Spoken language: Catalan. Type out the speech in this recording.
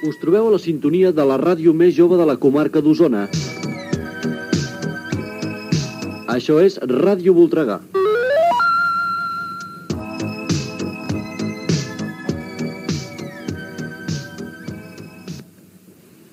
Us trobeu a la sintonia de la ràdio més jove de la comarca d'Osona. Això és Ràdio Voltregà.